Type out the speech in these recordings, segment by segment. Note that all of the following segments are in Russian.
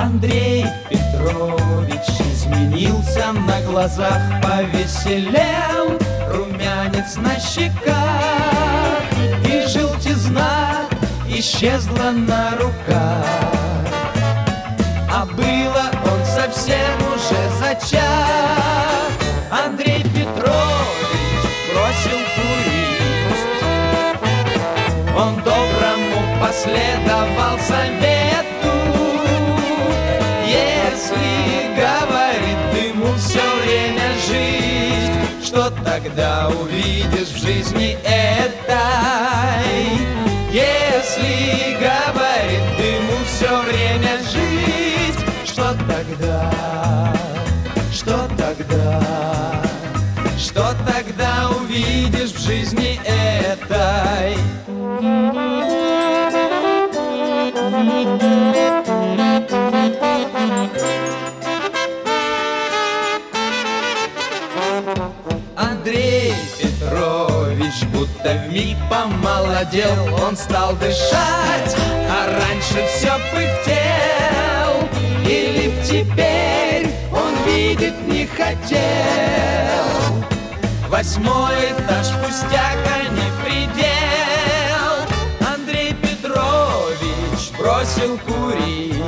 Андрей Петрович изменился, на глазах повеселел, румянец на щеках, и желтизна исчезла на руках. А было он совсем уже зачах. Андрей Петрович бросил курить. Он доброму последовал совету. Если, говорит, дыму все время жить, что тогда увидишь в жизни этой? Если, говорит, дыму все время жить, что тогда? Что тогда? Что тогда увидишь в жизни этой? Андрей Петрович будто вмиг помолодел, он стал дышать, а раньше все пыхтел, и лифт теперь он видеть не хотел. 8-й этаж пустяк, а не предел. Андрей Петрович бросил курить.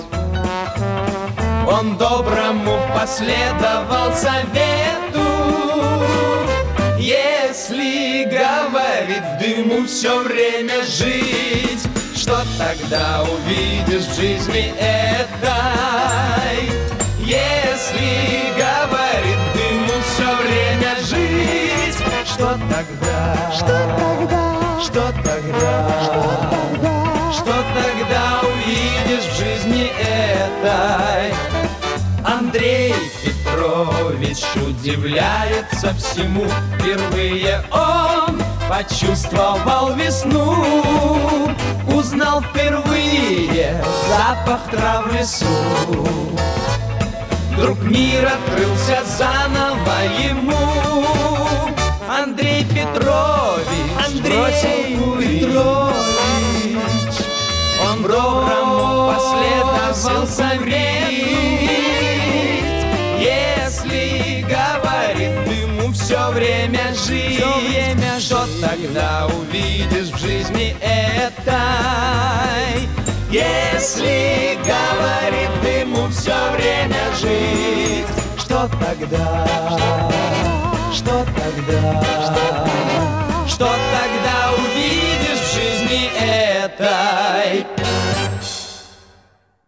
Он доброму последовал совету. Если, говорит, в дыму все время жить, что тогда увидишь в жизни этой? Если, говорит, в дыму все время жить, что тогда? Что тогда? Что тогда? Что тогда увидишь в жизни этой? Андрей Петрович удивляется всему. Впервые он почувствовал весну, узнал впервые запах трав в лесу. Вдруг мир открылся заново ему. Андрей Петрович бросил курить. Он доброму последовал совету. Если, говорит, дыму все время жить, что тогда увидишь в жизни этой? Если, говорит, дыму все время жить, что тогда? Что тогда? Что тогда увидишь в жизни этой?